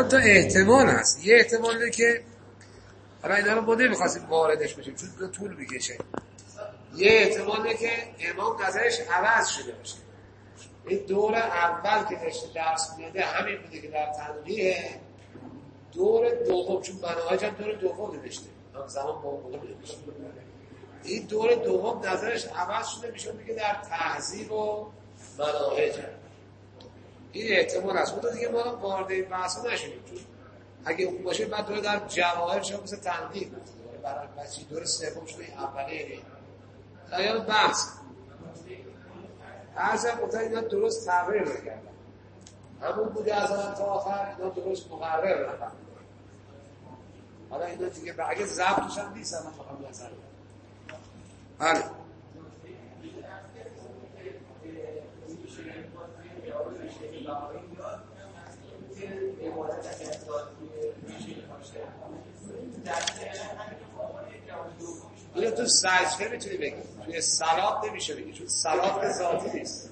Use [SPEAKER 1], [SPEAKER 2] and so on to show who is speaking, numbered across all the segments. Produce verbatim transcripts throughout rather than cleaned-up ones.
[SPEAKER 1] تا احتمال هست. یه احتمال اینه که حالا اینا رو ما نمیخواستیم واردش بشیم چون تو طول میکشه. یه احتمال اینه که امام نظرش عوض شده باشه. این دور اول که داشته درس میده همین بوده که در تنبیه، دور دوم چون مناهج هم دور دوم نوشته همزمان با موقع نوشته، این دور دوم نظرش عوض شده میشه میگه در تهذیب و مناهج هم. این احتمال هست. اون دیگه ما هم وارد این بحثا نشدیم چون اگه خوب باشه بعد دور در جواهر شما مثل تنبیه برای بچی دور سوم شده اولیه اینا بحث ارزم مطمئن اینا درست تغییر نکردن، همون بوده از آن تا آخر اینا درست مقرر نفهم. حالا اینا دیگه اگه ضبطش هم نیست هم بخوام نظر بله اینو تو سجده میتونی بگی، توی صلات نمیشه بگی چون صلات ذاتی نیست.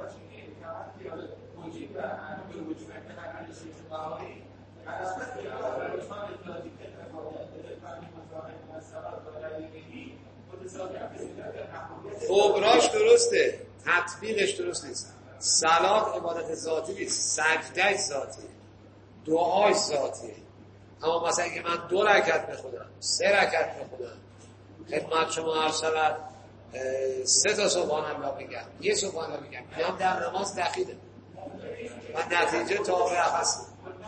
[SPEAKER 1] خبراش درسته، تطبیقش درست نیست. صلات عبادت ذاتی نیست، سجده ذاتی، دعای ذاتی. اما مثلا اگه من دو رکعت بخونم، سه رکعت بخونم، خدمت شما عرض شود سه تا سبحان الله بگم، یه سبحان الله بگم، اینم در نماز دخیله و نتیجه تابع هست.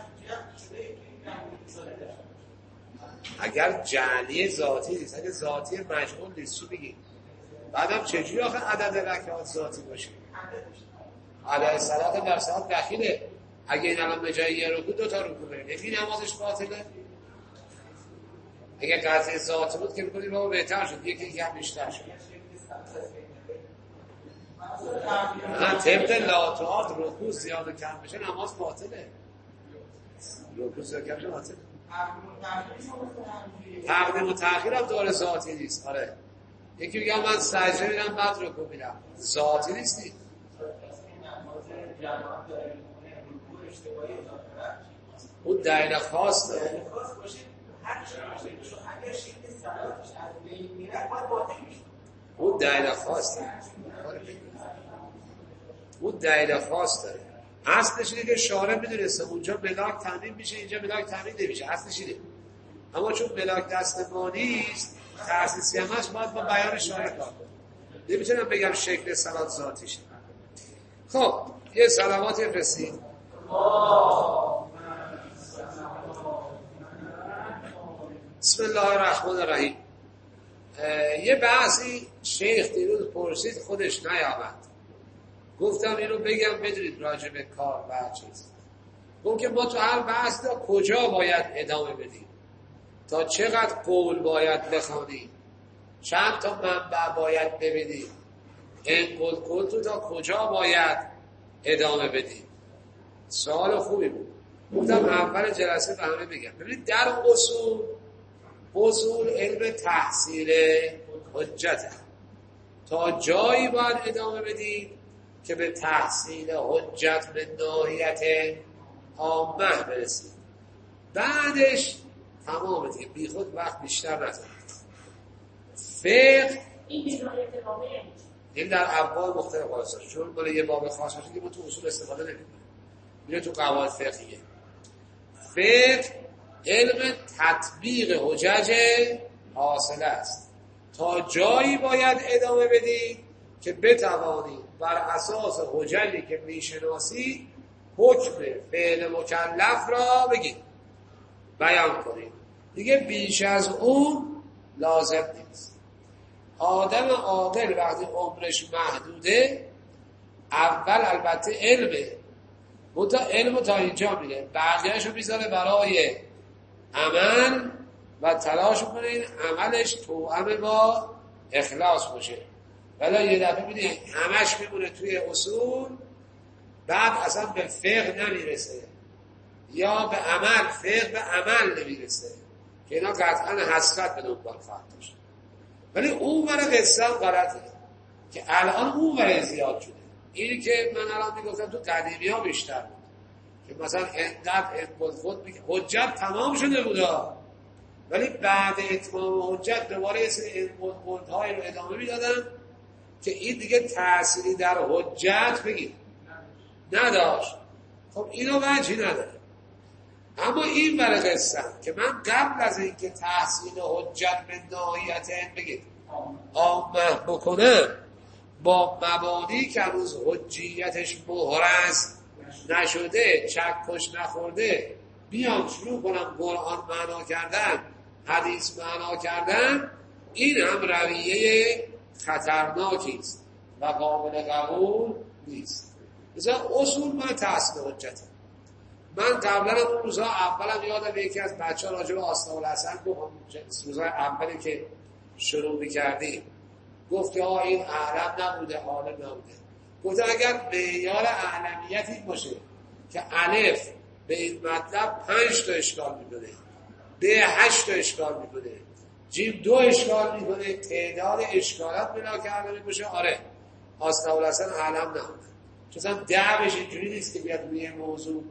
[SPEAKER 1] اگر جعلی ذاتی نیست، اگر ذاتی مشغول نیست چی بگیم؟ بعدم چجوری آخه عدد رکعات ذاتی باشه؟ عدد صلات در صلات دخیله. اگه این الان به جای یه رکوع دو تا رکوع بریم این نمازش باطله. اگه قضیه ذات بود که می‌کنیم بابا بهتر شد، یکی یکی هم بیشتر شد. نه طبق لاتوات رکوع زیاد و کم بشه نماز باطله. رکوع زیاد کم بشه باطله. تقدیم و تأخیر هم داره ذاتی نیست. آره یکی میگه من سجده میرم بعد رکوع میرم، ذاتی نیستی. اون دلیل خاص داره. اون دلیل خاص داره. اون دلیل خاص داره. اصلش اینه که شارع میدونسته اونجا ملاک تامین میشه، اینجا ملاک تامین نمیشه. اصلش اینه. اما چون ملاک دست ما نیست، تأسیسی هم هست، باید با بیان شارع کار کنیم. نمیتونم بگم شکل صلات ذاتیشه. خب یه صلواتی رسید. بسم الله الرحمن الرحیم. یه بحثی شیخ دیروز پرسید خودش نیامد، گفتم اینو بگم بدونید راجع به کار و چیز. گفت که ما تو هر بحث تا کجا باید ادامه بدیم، تا چقدر قول باید بخوانیم، چند تا منبع باید ببینیم، این قول قول تو تا کجا باید ادامه بدیم. سوال خوبی بود. گفتم اول جلسه به همه بگم ببینید در اصول اصول علم تحصیل حجت تا جایی باید ادامه بدیم که به تحصیل حجت به ناحیت عامه برسیم، بعدش تمام دیگه بی خود وقت بیشتر نزنید. فقه این در ابواب مختلف خاصه، چون بالا یه باب خاص باشه که ما تو اصول استفاده نمی‌کنیم، میره تو قواعد فقهیه. فقه علم تطبیق حجج حاصله است. تا جایی باید ادامه بدید که بتوانید بر اساس حججی که میشناسید حکم فعل مکلف را بگید، بیان کنید. دیگه بیش از اون لازم نیست. آدم عاقل وقتی عمرش محدوده اول البته علمه، منتها علم تا اینجا میره، بقیه‌شو میذاره برای عمل و تلاش کنه این عملش توأم با اخلاص باشه. ولی یه دفعه میبینی همش میمونه توی اصول، بعد اصلا به فقه نمیرسه یا به عمل، فقه به عمل نمیرسه که اینا قطعا حسرت به دنبال خواهد داشت. ولی اون برای قصه هم غلطه که الان اون برای زیاد شده. اینی که من الان میگفتم تو قدیمی ها بیشتر بود، که مثلا اینقدر اقبال خود میگه حجت تمام شده بودا، ولی بعد اتمام حجت دوباره یه سری قول‌های رو ادامه میدادن که این دیگه تأثیری در حجت بگید نداشت. خب اینو وجهی نداره. اما این برای قصه که من قبل از اینکه تحصیل حجت به نهایت بگید عامه بکنم، با مبانی که روز حجیتش مهرز نشده، چکش نخورده، بیام شروع کنم قرآن معنا کردن، حدیث معنا کردن، این هم رویه خطرناکی است و قابل قبول نیست. مثلا اصول من تحصیل حجت. من قبلا اون روزها اولم یادم یکی از بچه ها راجع به آسنا الحسن گفت، روزهای اولی که شروع میکردیم گفت که این اعلم نبوده عالم نبوده. گفت اگر معیار اعلمیت این باشه که الف به این مطلب پنج تا اشکال میکنه، ب هشت تا اشکال میکنه، جیم دو اشکال میکنه، تعداد اشکالات بنا کرده باشه، آره آسنا الحسن اعلم نبوده. چون ده بشه اینجوری نیست که بیاد روی موضوع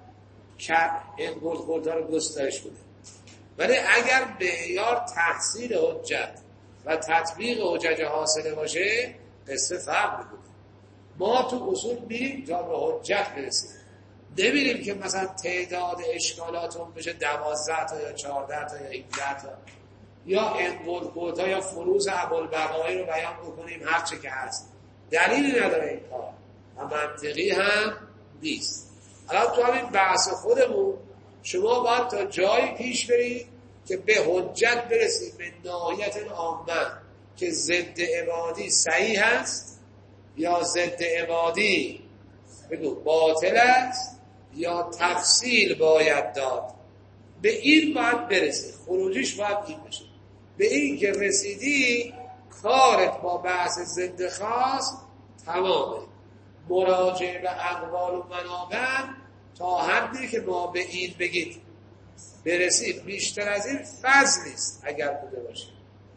[SPEAKER 1] که این گل خودها رو گسترش بده. ولی اگر معیار تحصیل حجت و تطبیق حجت حاصله باشه، قصه فرق میکنه. ما تو اصول میریم تا به حجت برسیم، نمیریم که مثلا تعداد اشکالاتون بشه دوازده تا یا چهارده تا یا هجده تا یا انقل خودها یا فروز ابوالبقایی رو بیان بکنیم هر چه که هست. دلیلی نداره این کار و منطقی هم نیست. الان تو همین بحث خودمون شما باید تا جایی پیش برید که به حجت برسید به نهایت عامه که ضد عبادی صحیح هست یا ضد عبادی بگو باطل است یا تفصیل باید داد. به این باید برسید، خروجیش باید این بشه. به این که رسیدی کارت با بحث ضد خاص تمامه. مراجعه به اقوال و منابع تا حدی که ما به این بگید برسید، بیشتر از این فضل است اگر بوده باشه،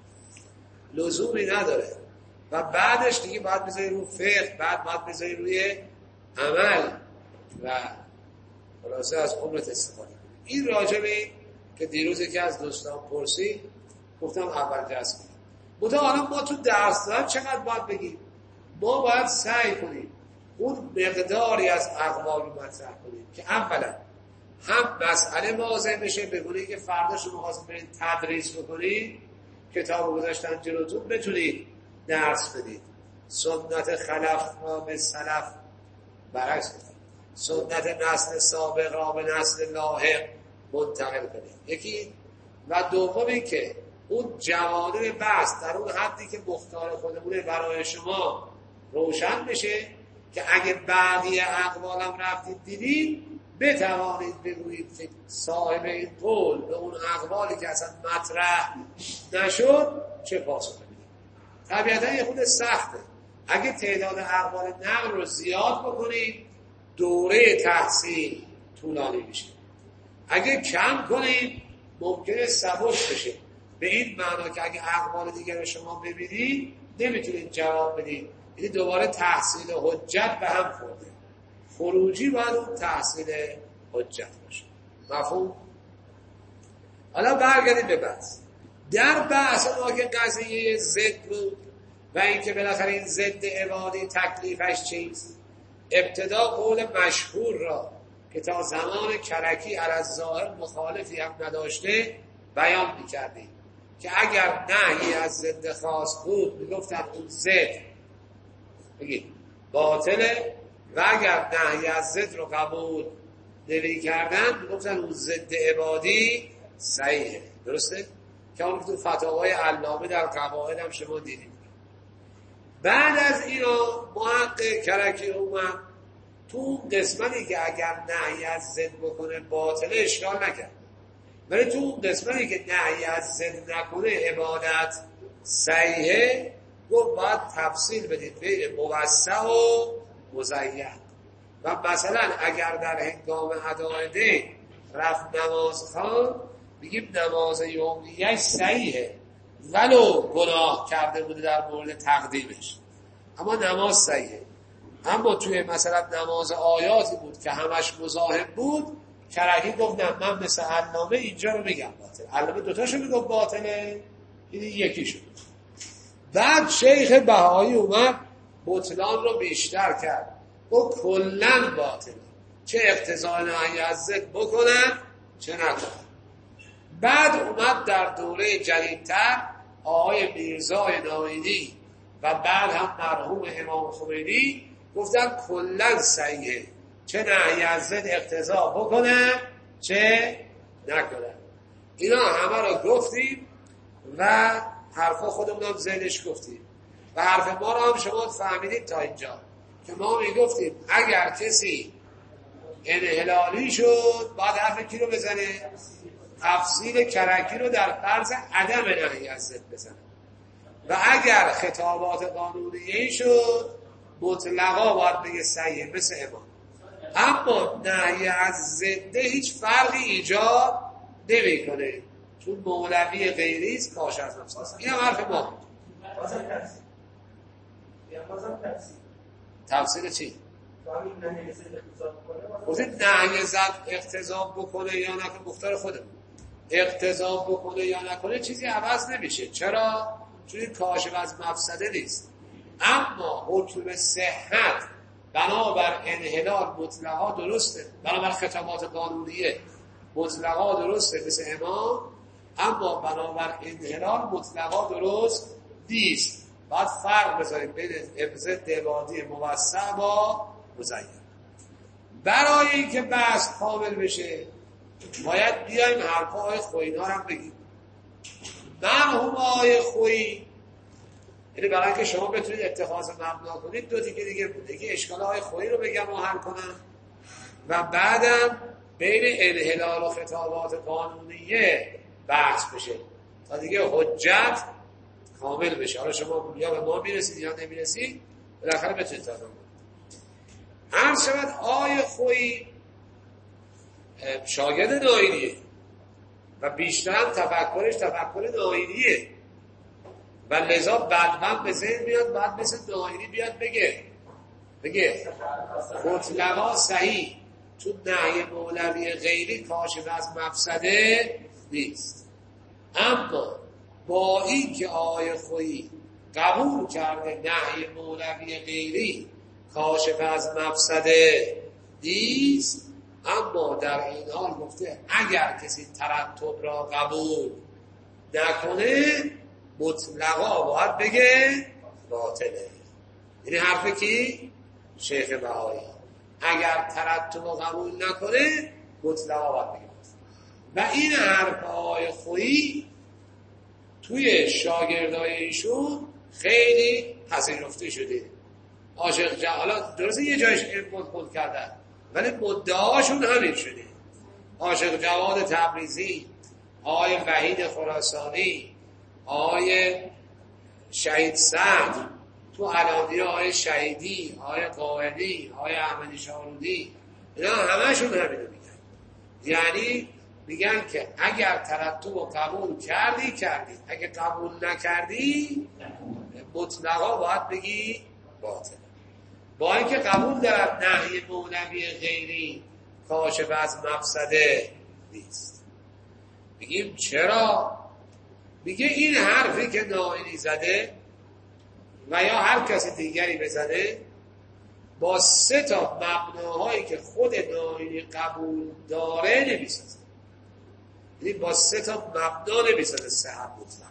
[SPEAKER 1] لزومی نداره. و بعدش دیگه باید بذاری روی فقه، بعد باید بذاری روی عمل و خلاصه از عمرت استفاده. این راجبه که دیروز یکی از دوستان پرسید گفتم اول جذب کنیم. بوده حالا ما تو درس دارم چقدر باید بگیم؟ ما باید سعی کنیم اون مقداری از اقوال رو مطرح کنیم که اولا هم مسئله واضح بشه، بگونه که فردا شما خواستید برید تدریس بکنید، کتاب گذاشتن جلوتون بتونید درس بدید. سنت خلف را به سلف برعکس کنید، سنت نسل سابق را به نسل لاحق منتقل کنید. یکی و دومی که اون جوانب بحث در اون حدی که مختار خودمونه برای شما روشن بشه که اگه بعضی اقوالم رفتید دیدید بتوانید بگویید که صاحب این قول به اون اقوالی که اصلا مطرح نشد چه پاسخ بدید. طبیعتا یه خود سخته. اگه تعداد اقوال نقل رو زیاد بکنید دوره تحصیل طولانی میشه، اگه کم کنید ممکنه سبک بشه. به این معنا که اگه اقوال دیگر رو شما ببینید نمیتونید جواب بدید، یعنی دوباره تحصیل حجت به هم خورده. خروجی باید اون تحصیل حجت باشه. مفهوم؟ حالا برگردیم به بحث. در بحث ما که قضیه ضد بود و اینکه بالاخره این ضد عبادی تکلیفش چیست، ابتدا قول مشهور را که تا زمان کرکی علی ظاهر مخالفی هم نداشته بیان می‌کردیم که اگر نهی از ضد خاص بود میگفتن اون ضد بگید باطله و اگر نهی از ضد رو قبول نمی کردن میگفتن اون ضد عبادی صحیحه. درسته؟ که اون تو فتاوای علامه در قواعد هم شما دیدید. بعد از اینا محقق کرکی اومد تو اون قسمتی که اگر نهی از ضد بکنه باطله اشکال نکرد، ولی تو اون قسمتی که نهی از ضد نکنه عبادت صحیحه گفت باید تفصیل بدید بین موسع و مزین. و مثلا اگر در هنگام ادای دین رفت نماز خوان بگیم نماز یومیه‌اش صحیحه ولو گناه کرده بوده در مورد تقدیمش، اما نماز صحیحه. اما توی مثلا نماز آیاتی بود که همش مزاحم بود، کرکی گفت نه من مثل علامه اینجا رو میگم باطل. علامه دوتاشو میگفت باطله، این یکی شد. بعد شیخ بهایی اومد بطلان رو بیشتر کرد، و کلن باطله، چه اقتضای نهی از ضد بکنن چه نکنن. بعد اومد در دوره جدیدتر آقای میرزای نایینی و بعد هم مرحوم امام خمینی گفتن کلن صحیحه، چه نهی از ضد اقتضا بکنن چه نکنن. اینا همه رو گفتیم و حرفا خودمون هم ذهنش گفتیم و حرف ما رو هم شما فهمیدید تا اینجا که ما میگفتیم اگر کسی انحلالی شد باید حرف کی رو بزنه؟ تفصیل کرکی رو در فرض عدم نهی از ضد بزنه. و اگر خطابات قانونیه‌ای شد مطلقا باید بگه صحیح مثل امام. اما نهی از ضد هیچ فرقی ایجاد نمی‌کنه، چون مولوی غیریست کاش از نفس است. این هم حرف ما. تفسیر چی؟ گفتید نهی زد اقتضا بکنه یا نکنه، مختار خودمون. اقتضا بکنه یا نکنه چیزی عوض نمیشه. چرا؟ چون این کاشف از مفسده نیست. اما حکم صحت بنابر انحلال مطلقا درسته، بنابر خطابات قانونیه مطلقا درسته مثل امام، اما بنابر انحلال مطلقا درست نیست. باید فرق بذاریم بین ابزه دبادی موسع با مزین. برای اینکه بحث کامل بشه باید بیایم حرفا آقای خویی ها هم بگیم. مرحوم آقای خویی، یعنی برای اینکه شما بتونید اتخاذ مبنا کنید دو دیگه دیگه بود. یکی اشکال آقای خویی رو بگم و حل کنم و بعدم بین انحلال و خطابات قانونیه بحث بشه تا دیگه حجت کامل بشه. حالا شما یا به ما میرسید یا نمیرسید بالاخره بتونید تا کنید. عرض شود آقای خویی شاگرد نایینیه و بیشتر هم تفکرش تفکر نایینیه و لذا بعد به ذهن بیاد بعد مثل نایینی بیاد بگه بگه مطلقا صحیح، چون نهی مولوی غیری کاشف از مفسده نیست. اما با این که آقای خویی قبول کرده نهی مولوی غیری کاشف از مفسده نیست، اما در این حال گفته اگر کسی ترتب را قبول نکنه مطلقا باید بگه باطله. یعنی حرف کی؟ شیخ بهایی. اگر ترتب را قبول نکنه مطلقا باید بگه باطله. و این حرف آقای خویی توی شاگردای ایشون خیلی پذیرفته شده. عاشق جوالا درسته یه جایش انقل کردن ولی مدعاشون همین شده. عاشق جواد تبریزی، آقای وحید خراسانی، آقای شهید سعد، تو علادی آقای شهیدی، آقای قائلی، آقای احمدی شارودی، اینا همشون همینو میگن. یعنی میگن که اگر ترتب و قبول کردی کردی، اگر قبول نکردی مطلقا باید بگی باطل. با اینکه قبول دارد نهی مولوی غیری کاشف از مفسده نیست. میگیم چرا؟ میگه این حرفی که نایینی زده و یا هر کسی دیگری بزنه با سه تا مبناهایی که خود نایینی قبول داره نمیسازه. یعنی با سه تا مبنا نمیسازه صحت مطلقا.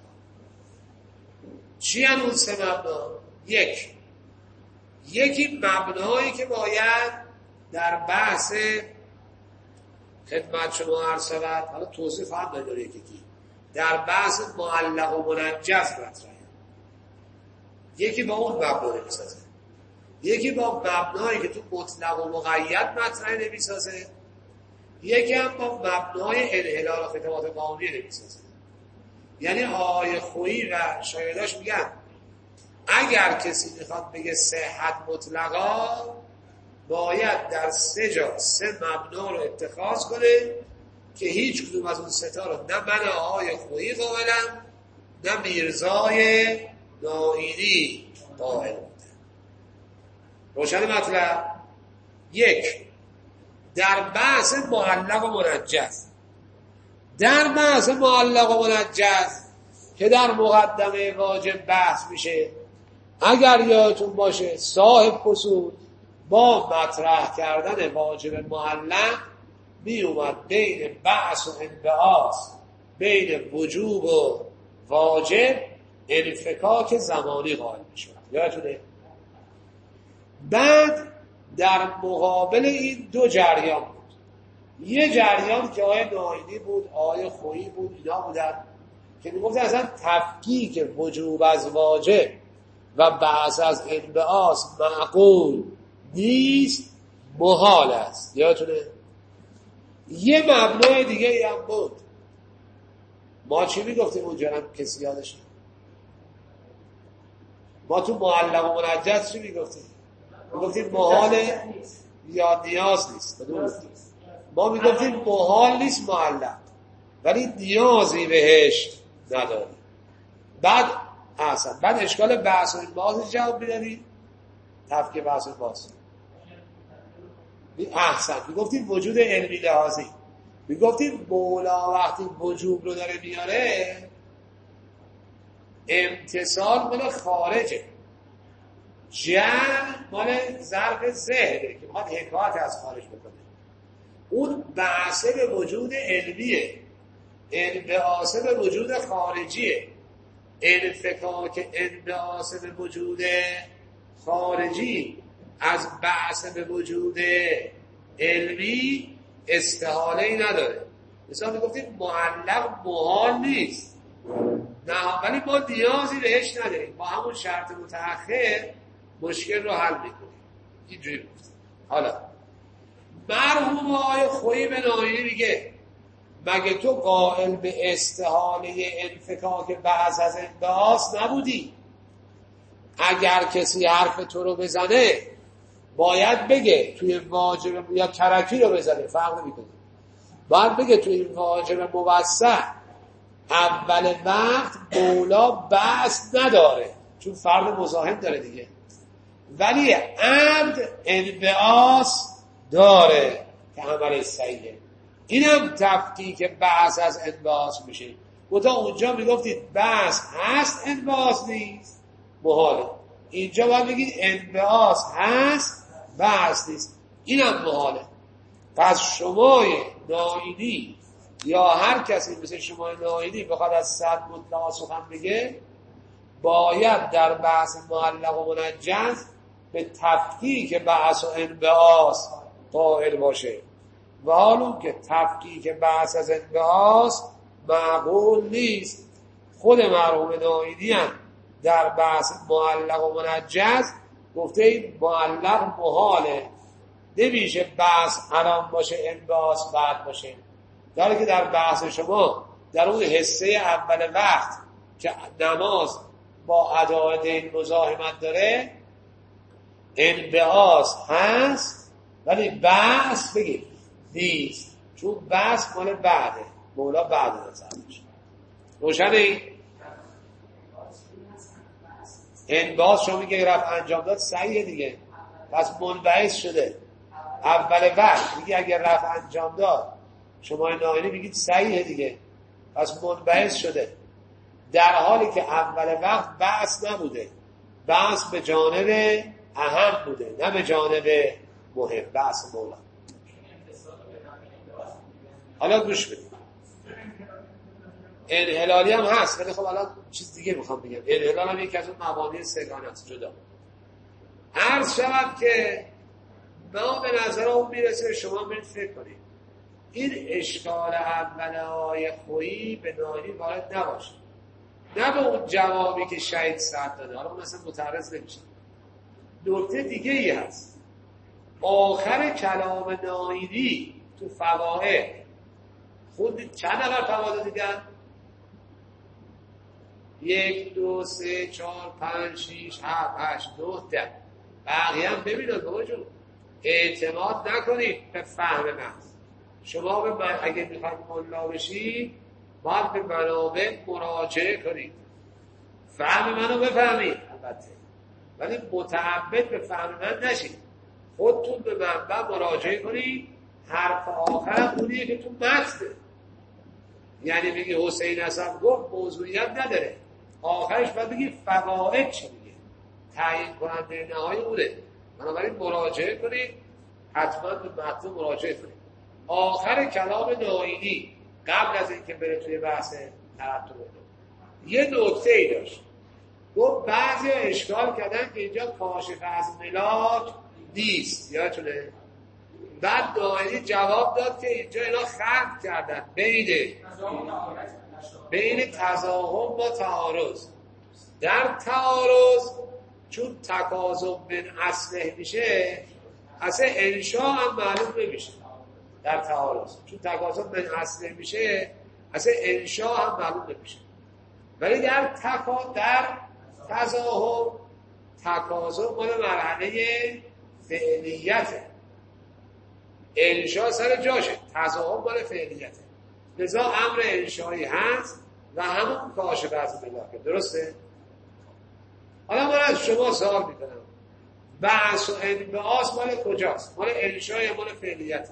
[SPEAKER 1] چی هن اون سه مبنا؟ یک یکی مبنایی که باید در بحث خدمت شما عرض شود، حالا توضیح فهم نداره یکی کی در بحث معلق و منجز مطرحه. یکی با اون مبنا نمیسازه، یکی با مبنایی که تو مطلق و مقید مطرح نمیسازه، یکی هم با مبنای انحلال و خطابات قانونی نمیسازه. یعنی آقای خویی و شاگرداش میگن اگر کسی میخواد بگه صحت مطلقا باید در سه جا سه مبنا رو اتخاذ کنه که هیچ کدوم از اون سه تا رو نه من آقای خویی قائلم نه میرزای نایینی قائل بوده. روشن مطلب؟ یک، در بحث معلق و منجز، در بحث معلق و منجز که در مقدمه واجب بحث میشه، اگر یادتون باشه صاحب فصول با مطرح کردن واجب معلق می اومد بین بحث و انبعاث، بین وجوب و واجب انفکاک زمانی قائل میشه. یادتونه؟ بعد در مقابل این دو جریان بود، یه جریان که آیه ناینی بود، آیه خویی بود، اینا بودن که میگفتن اصلا تفکیک وجوب از واجب و بحث از انبعاث معقول نیست، محال است. یادتونه؟ یه مبنای دیگه ای هم بود. ما چی میگفتیم اونجا هم کسی یادش؟ ما تو معلق و منجز چی میگفتیم؟ میگفتیم محال یا نیاز نیست. ما میگفتیم محال نیست معلق، ولی نیازی بهش نداره. بعد احسن بعد اشکال بحث و انبعاث جواب میدادیم، تفکیک بحث و انبعاث. احسن میگفتیم وجود علمی لحاظی، میگفتیم مولا وقتی وجوب رو داره میاره امتصال مال خارجه، جمع مال ظرف ذهنه که میخواد حکایت از خارج بکنه. اون بحثه به وجود علمیه، انبعاثه به وجود خارجیه. انفکاک انبعاثه به وجود خارجی از بحث به وجود علمی استحاله ای نداره. مثلا میگفتیم معلق محال نیست، نه ولی ما نیازی بهش نداریم، با همون شرط متأخر مشکل رو حل میکنیم. اینجوری گفتیم. حالا مرحوم آقای خویی به ناینی میگه مگه تو قائل به استحاله انفکاک بعض از انبعاث نبودی؟ اگر کسی حرف تو رو بزنه باید بگه توی واجب، یا کرکی رو بزنه فرق نمیکنه، باید بگه توی واجب موسع اول وقت مولا بحث نداره چون فرد مزاحم داره دیگه، ولی عمد انبعاث داره که عمل صحیحه. اینم تفکیک بحث از انبعاث میشه. بودا اونجا میگفتید بحث هست انبعاث نیست، محاله. اینجا باید بگید انبعاث هست بحث نیست، اینم محاله. پس شمای ناینی یا هر کسی مثل شمای ناینی بخواد از صد مطلقا سخن بگه باید در بحث معلق و منجز به تفکیک بحث و انبعاث قائل باشه، و حالا که تفکیک بحث از انبعاث معقول نیست. خود مرحوم ناینی هم در بحث معلق و منجز گفته این معلق محاله، نمیشه بحث الان باشه انبعاث بعد باشه، داره که در بحث شما در اون حصه اول وقت که نماز با ادای دین مزاحمت داره انبعاث هست ولی بحث بگید نیست، چون بحث مال بعده، مولا بعد نظر میشه. روشنه این؟ انبعاث شما میگه رفع انجام داد صحیحه دیگه، پس منبعث شده اول وقت، میگه اگر رفع انجام داد شما ناینی میگید صحیحه دیگه، پس منبعث شده، در حالی که اول وقت بحث نبوده، بحث به جانب اهم بوده نه به جانب مهم، بحث مولا. حالا گوش بدید، انحلالی هم هست ولی خب الان چیز دیگه میخوام بگم. انحلال هم یکی از اون مبانی سگانه است جدا. عرض شود که ما به نظر اون میرسه، شما برید فکر کنید این اشکال اول آیه خویی به ناینی وارد نباشه، نه به اون جوابی که شهید سعد داده. حالا مثلا متعرض نمیشه. نکته دیگه ای هست، آخر کلام ناینی تو فواید خود چند نفر فواید دیدن؟ یک دو سه چهار پنج شیش هفت هشت نه ده. بقیه هم ببینید بابا جون، اعتماد نکنید به فهم من. شما به من اگه میخواید ملا بشید باید به منابع مراجعه کنید، فهم منو بفهمید. البته ولی متعمد به فهم من نشید. خودتون به منبع مراجعه کنید. حرف آخرم اونیه که تو متنه. یعنی میگی حسین حسن گفت موضوعیت نداره، آخرش باید بگی فواید چی میگه، تعیین کننده نهایی اونه. بنابراین مراجعه کنید، حتما به متن مراجعه کنید. آخر کلام ناینی قبل از اینکه بره توی بحث ترتب یه نکته ای داشت. گفت بعضی اشکال کردن که اینجا کاشف از ملاک نیست، یادتونه؟ بعد ناینی جواب داد که اینجا اینا خلط کردن بین بین تضاهم با تعارض. در تعارض چون تکاذب من اصله میشه، اصلا انشاء هم معلوم نمیشه. در تعارض چون تکاذب من اصله میشه، اصلا انشاء هم معلوم نمیشه. ولی در تکا در تضاهم تکاذب مال مرحله فعلیته، انشاء سر جاشه، تضاهم مال فعلیته. لذا امر انشایی هست و همون کاشف از ملاکه. درسته؟ حالا من از شما سوال میکنم، بحث و انبعاث مال کجاست؟ مال انشای مال فعلیت؟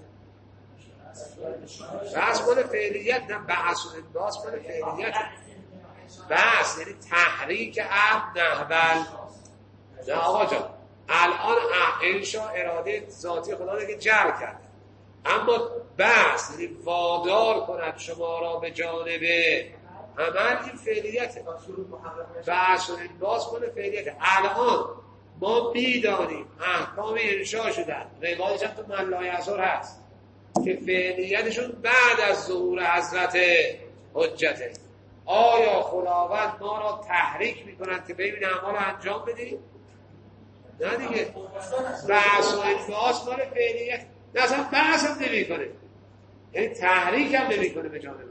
[SPEAKER 1] بحث مال فعلیت، نه بحث و انبعاث مال فعلیت. بحث یعنی تحریک عبد نحول. نه آقا جان، الان انشا اراده ذاتی خدا رو که جعل کرده، اما بحث یعنی وادار کند شما را به جانب عمل، این فعلیت. بحث و انبعاث مال فعلیت. الان ما میدانیم احکام انشا شدن، روایتش هم تو من لا یزور هست که فعلیتشون بعد از ظهور حضرت حجته. آیا خداوند ما را تحریک میکنند که ببین اعمال انجام بدیم؟ نه دیگه. بحث و انبعاث مال فعلیت. نه اصلا بحث هم نمی کنه، یعنی تحریک هم نمی کنه به جانب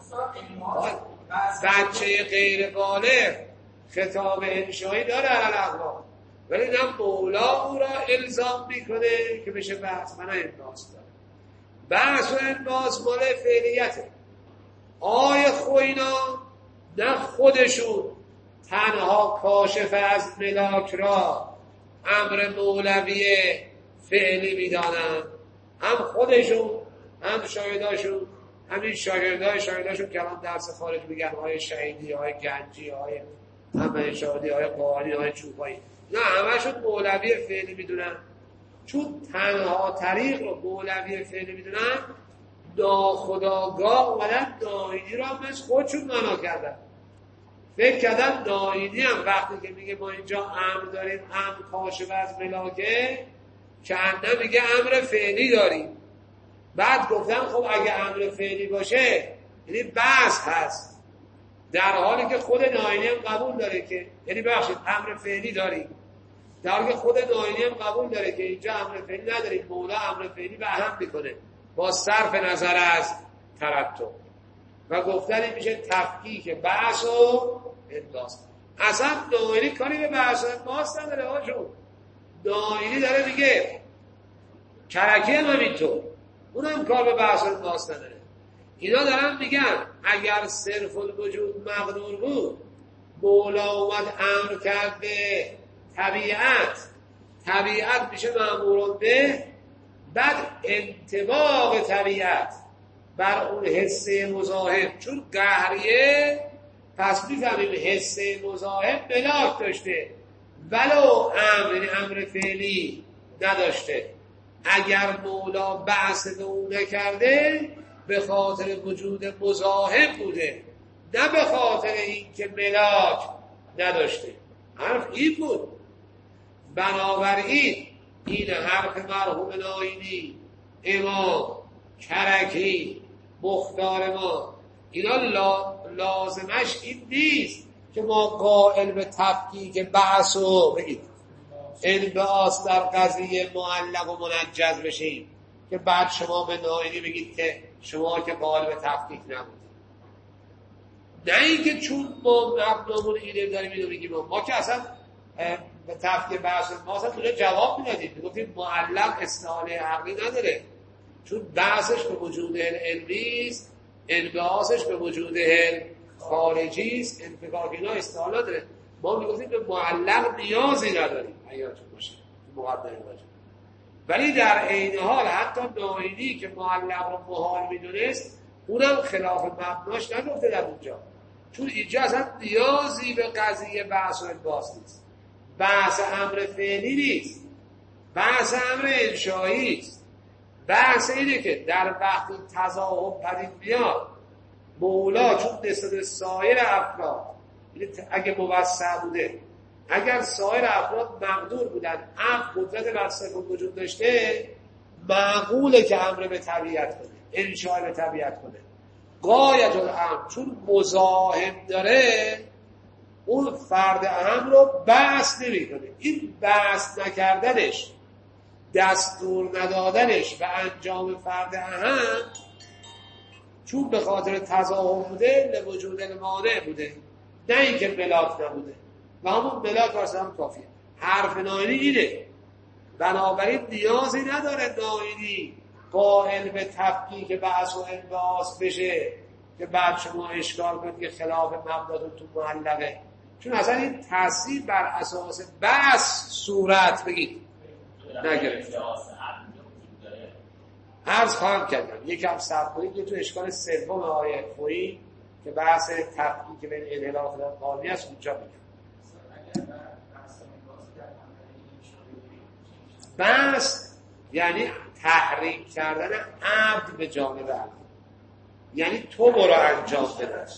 [SPEAKER 1] بچه غیر بالغ. خطاب انشایی داره علاقه، ولی نه مولا او را الزام میکنه که بشه بحث. من انبعاث داره. بحث و انبعاث مال فعلیته. آی خوینا نه خودشون تنها کاشف از ملاک را امر مولوی فعلی میدانن، هم خودشون هم شاگرداشون، همین شاگردای شاگرداشون که الان درس خارج میگن، های شهیدی، های گنجی، های همه شادی، های قوانی، های چوبایی، نه همشون مولوی فعلی میدونن. چون تنها طریق رو مولوی فعلی میدونن، ناخودآگاه اومدن ناینی را مثل خودشون معنا کردن. فکر کردن ناینی هم وقتی که میگه ما اینجا امر داریم، امر کاشف از ملاکه، که انده میگه امر فعلی داریم. بعد گفتن خب اگه امر فعلی باشه یعنی بحث هست، در حالی که خود ناینی هم قبول داره که، یعنی ببخشید امر فعلی داریم، در حالی که خود ناینی هم قبول داره که اینجا امر فعلی نداریم، مولا امر فعلی به هم میکنه با صرف نظر از ترتب. و گفتن این میشه تفکیک بحث و انبعاث. اصلا ناینی کاری به بحث و انبعاث نداره هاشون. ناینی داره میگه کرکی هم همینطور، اونم کار به بحث و انبعاث نداره. اینا دارن میگن اگر صرف الوجود مقدور بود، مولا اومد امر کرد به طبیعت، طبیعت میشه مأمور به، بعد انطباق طبیعت بر اون حسه مزاحم، چون قهریه پس میفهمیم حسه مزاحم ملاک داشته ولو امر، یعنی امر فعلی نداشته. اگر مولا بحث به اون نکرده به خاطر وجود مزاحم بوده، نه به خاطر این که ملاک نداشته. حرف این بود. بنابراین این حرف مرحوم ناینی، امام کرکی، مختار ما، اینا لازمش این نیست که ما قائل به تفکیک بحث و بگید انبعاث در قضیه معلق و منجز بشیم که بعد شما به ناینی بگید که شما که قائل به تفکیک نبودید. نه اینکه چون ما مبنامون اینه داریم اینو بگیم، ما که اصلا به تفکیک بحث ما اصلا اونجا جواب میدادیم، میگفتیم معلق استعانه عقلی نداره، چون بحثش به وجود علمی است، انبعاثش به وجود خارجی است، انفکاک اینا استعانه داره. ما میگفتیم به معلق نیازی نداریم یادتون باشه مقدمه باشه. ولی در عین حال حتی ناینی که معلق رو محال میدونست اونم خلاف مبناش نگفته در اونجا، چون اینجا اصلا نیازی به قضیه بحث و الباس نیست. بحث امر فعلی نیست، بحث امر انشایی است. بحث اینه که در وقت تظاهر پدید میاد مولا چون نسبت سایر افراد اگه موسع بوده، اگر سایر افراد مقدور بودن عقل قدرت مصرف وجود داشته، معقوله که امر به طبیعت کنه، انشاء به طبیعت کنه. غایت الامر چون مزاحم داره اون فرد اهم رو بحث نمی کنه. این بحث نکردنش، دستور ندادنش و انجام فرد اهم چون به خاطر تظاهر بوده لوجود المانع بوده، نه اینکه ملاک نبوده و همون ملاک واسه هم کافیه. حرف ناینی اینه، بنابراین نیازی نداره ناینی قائل به تفکیک بحث و انباس بشه که بعد شما اشکال کنید که خلاف مبناتون تو معلقه، چون اصلا این تاثیر بر اساس بحث صورت بگید نگرفت. عرض خواهم کردم یکم صبر کنید، یه تو اشکال سوم آیه خویی که بحث تفکیک بین انحلاف و قانونی است اونجا میگم. بحث یعنی تحریک کردن عبد به جانب عبد، یعنی تو برو انجام بده.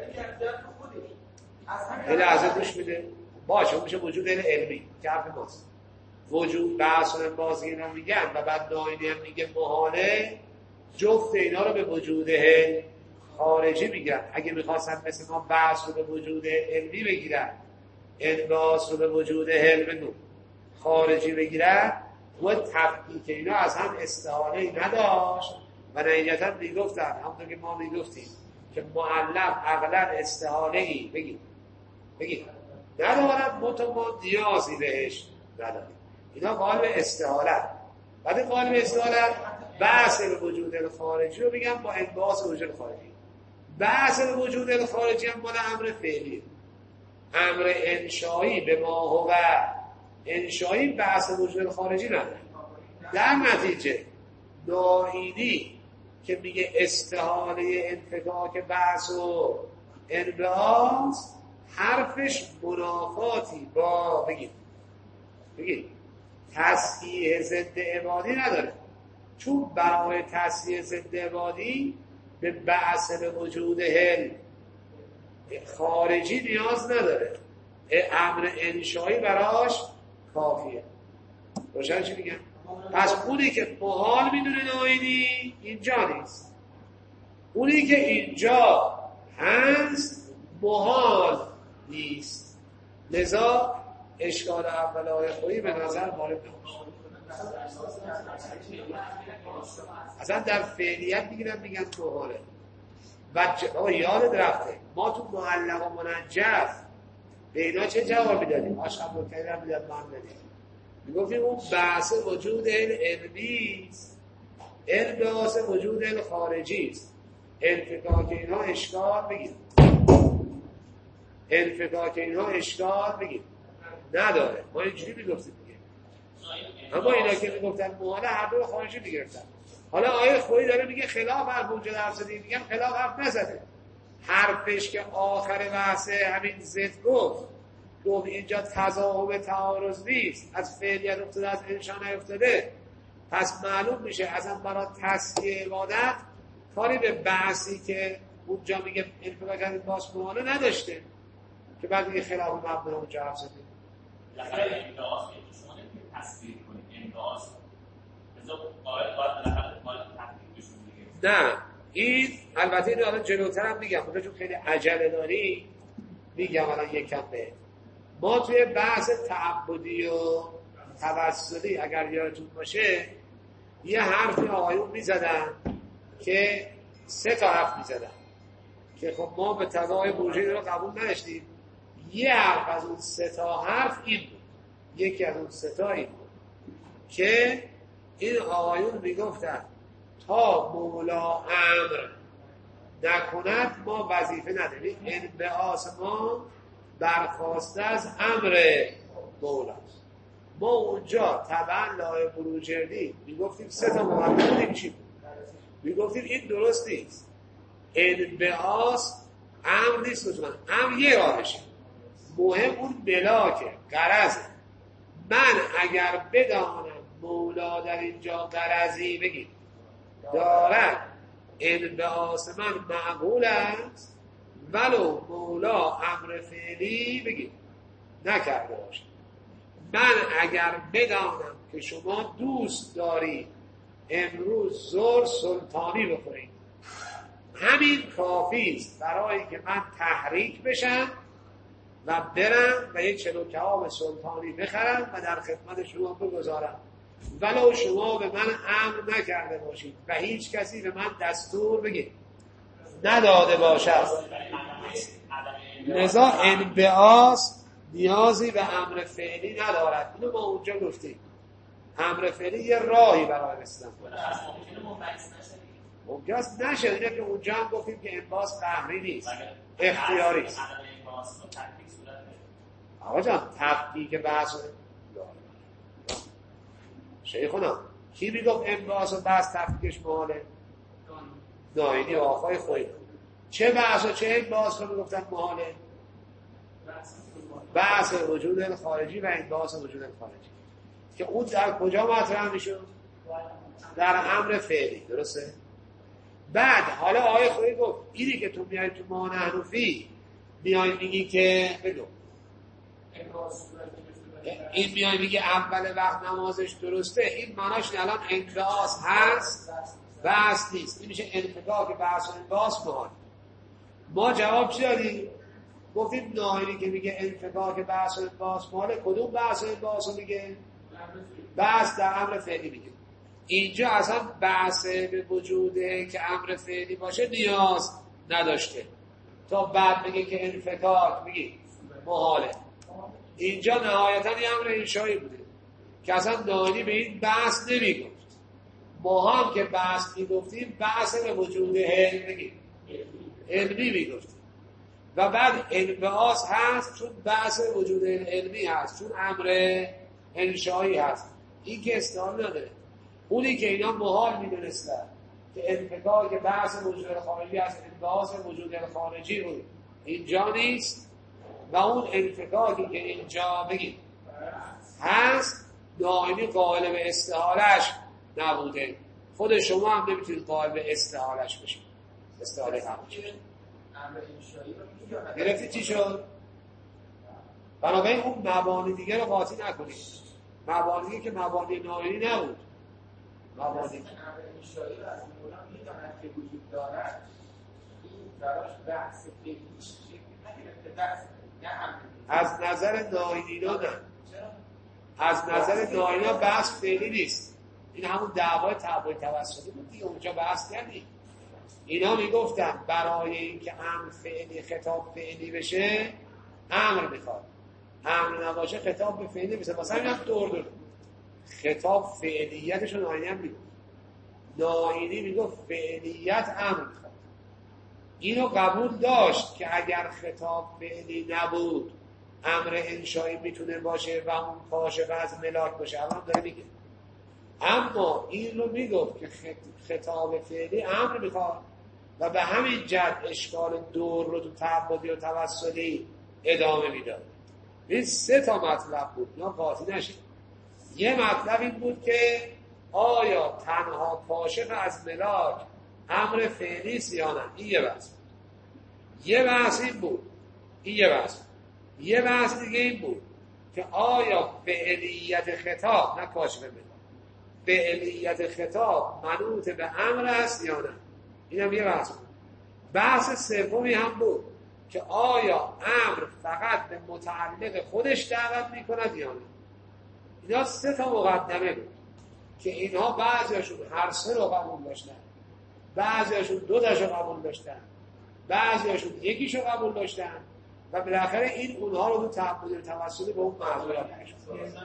[SPEAKER 1] یه لحظه گوش میده باشه، میشه وجود علمی که حرف ماست. وجود بحث و بازی اینا میگن و بعد ناینی هم میگه محاله، جفت اینا رو به وجود خارجی میگن. اگه میخواستن مثل ما بحث رو به وجود علمی بگیرن، انباس رو به وجود علم خارجی بگیرن، و تفکیک اینا از هم استعانه‌ای نداشت و نهایتاً میگفتن همونطور که ما میگفتیم که معلق عقلاً استعانه‌ای بگید بگید ندارد، متو ما نیازی بهش نداریم. اینا قائل به استعانه. بعد قائل به استعانه بحث به وجود خارجی رو میگن با انباس وجود خارجی. بحث به وجود خارجی هم مال امر فعلی، امر انشایی به ما هو انشایی بحث وجود خارجی نداره. در نتیجه ناینی که میگه استحاله انفکاک بحث و انباس حرفش منافاتی با بگید بگید تصحیح ضد عبادی نداره، چون برای تصحیح ضد عبادی به بحث به وجود هل خارجی نیاز نداره، امر انشایی براش کافیه. روشن چی میگم؟ پس اونی که محال میدونه ناینی اینجا نیست، اونی که اینجا هست محال نیست. لذا اشکال اول آیه خویی به نظر وارد نمیشه. اصلا در فعلیت میگیرن میگن محاله. بچه یاد رفته ما تو معلق و منجف به اینا چه جوابی دادیم؟ آشقب مکرر هم بیداد من بدیم، میگفتیم اون بحث وجود علمی است، انباس وجود خارجی است. انفکاک اینها اشکال بگید انفکاک اینها اشکال بگید نداره. ما اینجوری میگفتیم دیگه، اما اینا که میگفتن محاله هر دو خارجی میگرفتن. حالا آیه خویی داره میگه خلاف حرف اونجا حرف زدیم، میگم خلاف حرف نزده. حرفش که آخر بحث همین ضد گفت گفت اینجا تضاهم تعارض نیست، از فعلیت افتاده از انشاء نیفتاده، پس معلوم میشه اصلا برای تصحیح عبادت کاری به بحثی که اونجا میگه انفکاک از باس محاله نداشته که بعد میگه خلاف مبنا اونجا حرف زدیم.
[SPEAKER 2] لحظه انتهاست که شما نمیتونید تصویر کنید انتهاست ازا باید باید باید باید تحقیق بشون دیگه.
[SPEAKER 1] نه این البته این حالا جلوتر هم میگم خدا چون خیلی عجله داری میگم الان یکم به ما توی بحث تعبدی و توسلی اگر یادتون باشه یه حرفی آقایون میزدن که سه تا حرف میزدن که خب ما به تضای بروژه رو قبول نداشتیم. یه حرف از اون سه تا حرف این بود، یکی از اون سه تا این بود که این آقایون میگفتن تا مولا امر نکند ما وظیفه نداریم. انبعاث ما برخواسته از امر مولاست. ما اونجا طبعا لای بروجردی میگفتیم سه تا مقدمه چی بود؟ میگفتیم این درست نیست. انبعاث امر نیست لزوما، امر یه راهشه، مهم اون بلاکه، غرضه. من اگر بدانم مولا در اینجا غرضی بگید دارد، انبعاث من معقول است ولو مولا امر فعلی بگید نکرده باشه. من اگر بدانم که شما دوست دارید امروز ظهر سلطانی بخورید، همین کافی است برای که من تحریک بشم و برم و یک چلو کباب سلطانی بخرم و در خدمت شما بگذارم، ولو شما به من امر نکرده باشید و هیچ کسی به من دستور بگید نداده باشد. لذا انبعاث نیازی به امر فعلی ندارد. اینو ما اونجا گفتیم. امر فعلی یه راهی برای رسیدن ممکن است نشه. اینه که اونجا هم گفتیم که انبعاث قهری نیست، اختیاری است. آقا جان تفکیک بحث شیخونا کی میگفت انبعاث و بحث تفکیکش محاله؟ ناینی و آقای خویی. چه بحث و چه انبعاث رو میگفتن محاله؟ بحث وجود خارجی و انبعاث وجود خارجی که اون در کجا مطرح میشه؟ در امر فعلی. درسته؟ بعد حالا آقای خویی گفت اینی که تو میای تو ما نحن فی میای میگی که بگو این میای میگه اول وقت نمازش درسته، این معناش الان انبعاث هست بحث نیست، این میشه انفکاک بحث و انبعاث محال. ما جواب چی دادیم؟ گفتیم ناینی که میگه انفکاک بحث و انبعاث محاله، کدوم بحث و انبعاث رو میگه؟ بحث در امر فعلی میگه. اینجا اصلا بحث به وجوده که امر فعلی باشه نیاز نداشته تا بعد بگه که انفکاک میگه محاله. اینجا نهایتا یه امر انشایی بوده که اصلا ناینی به این بحث نمیگفت. ما هم که بحث میگفتیم بحث به وجود علمی علمی میگفتیم و بعد انبعاث هست چون بحث وجود علمی هست، چون امر انشایی هست. این که استعمال نداره. اونی که اینا محال میدونستن که انفکاک بحث وجود خارجی هست، انبعاث وجود خارجی بود اینجا نیست و اون انفکاکی که اینجا بگید هست دائمی قائل به استحالش نبوده. خود شما هم نمیتونید قائل به استحالش بشید. استحاله هم گرفتی چی شد؟ بنابراین اون مبانی دیگه رو قاطی نکنید. مبانی که مبانی نایلی نبود، مبانی
[SPEAKER 3] انشایی رو از مولا میداند که وجود دارد، این براش بحث فعلیش شکل نگرفته، بحث نه هم
[SPEAKER 1] از نظر نایلینا نه. از نظر نایلینا بحث فعلی نیست. این همون دعوای تعبیر توسلی بود دیگه. اونجا بحث نمی. اینا میگفتن برای اینکه امر فعلی خطاب فعلی بشه امر میخواد، امر نباشه خطاب به فعلی میشه. مثلا هم دور دور خطاب فعلیتش رو ناینی هم میگفت. ناینی میگفت فعلیت امر میخواد. اینو قبول داشت که اگر خطاب فعلی نبود امر انشایی میتونه باشه و اون کاشف از ملاک باشه. الان داره میگه اما این رو میگفت که خطاب فعلی امر میخواد و به همین جهت اشکال دور رو تو تعبدی و توسلی ادامه میداد. این سه تا مطلب بود، اینا قاطی نشید. یه مطلب این بود که آیا تنها کاشف از ملاک امر فعلی است یا نه. این یه بحث. یه بحث این بود. این یه بحث. یه بحث دیگه این بود که آیا فعلیت خطاب نه کاشف ملاک، فعلیت خطاب منوط به امر است یا نه. این هم یه بحث بود. بحث سومی هم بود که آیا امر فقط به متعلق خودش دعوت میکند یا نه. اینا سه تا مقدمه بود که اینها بعضیاشون هر سه رو قبول داشتن، بعضیاشون دو تاشو قبول داشتن، بعضیاشون یکیشو قبول داشتن و بالاخره این اونها رو تو تعبد توسلی به اون معذورت نشد.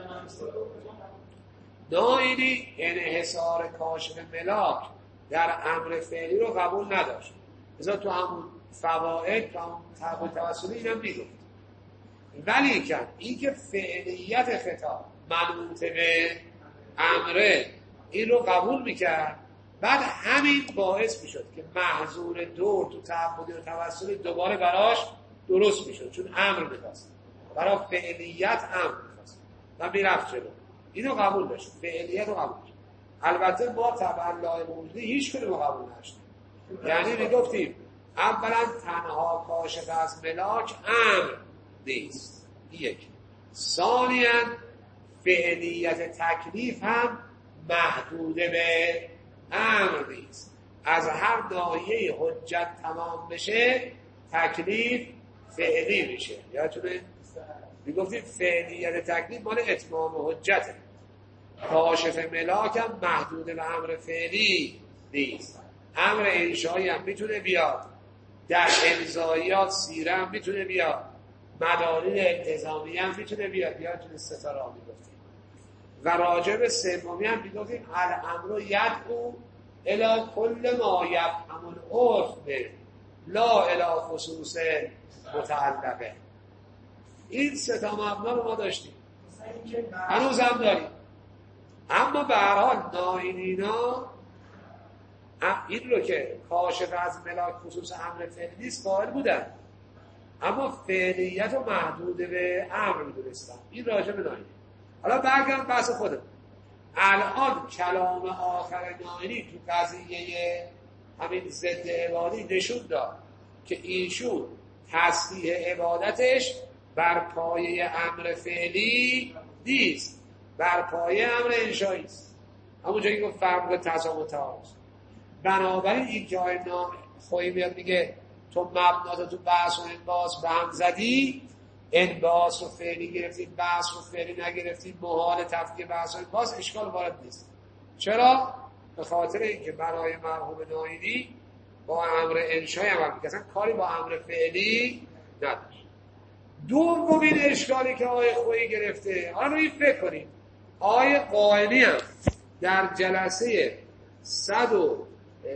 [SPEAKER 1] ناینی انحصار کاشف ملاک در امر فعلی رو قبول نداشت. مثلا تو همون فوائد و همون تعبد توسلی اینم میگفت ولی که این که فعلیت خطاب منوط به امره این رو قبول میکرد، بعد همین باعث میشد که محظور دور تو تعبدی و توسلی دوباره براش درست میشد، چون امر میخواست، برای فعلیت امر میخواست و میرفت جلو. اینو قبول داشت، فعلیت رو قبول داشت. البته ما طبعا لای موجودی هیچ کنیم رو قبول نشد. یعنی میگفتیم اولا تنها کاشف از ملاک امر نیست، یک. ثانیاً فعلیت تکلیف هم محدود به امر نیست. از هر ناحیه حجت تمام بشه تکلیف فعلی میشه. یادتونه میگفتیم فعلیت تکلیف مال اتمام حجته، کاشف ملاک هم محدود به امر فعلی نیست. امر انشایی هم میتونه بیاد، در امضایات سیره هم میتونه بیاد، مدارین التزامی هم میتونه بیاد. یادتونه ستاره میگفتیم. و راجع به سومی هم میگفتیم الامر یدعو الی کل ما یفهم العرف لا الی خصوص متعلقه. این سه تا مبنا رو ما داشتیم، هنوز هم داریم. اما به هر حال ناینینا این رو که کاشف از ملاک خصوص امر فعلی نیست قائل بودن، اما فعلیت رو محدود به امر میدونستن. این راجع به ناینی. حالا برگردم بحث خودم. الان کلام آخر ناینی تو قضیه همین ضد عبادی نشون داد که ایشون تصحیح عبادتش بر پایه امر فعلی نیست، بر پایه امر انشایی است. همونجایی که فرق تضاد تعارض. بنابراین این که آیه خویی میاد میگه تو مبنات تو بحث و انباس به هم زدی، انباس و فعلی گرفتی، بحث و فعلی نگرفتی، محال تفکیک بحث و انباس، اشکال وارد نیست. چرا؟ به خاطر اینکه برای مرحوم ناینی با امر انشایی عمل می‌کرد، اصلا کاری با امر فعلی نداشت. دومین اشکالی که آیه خویی گرفته، حالا این فکر کنید، آیه قائمی هم در جلسه صد و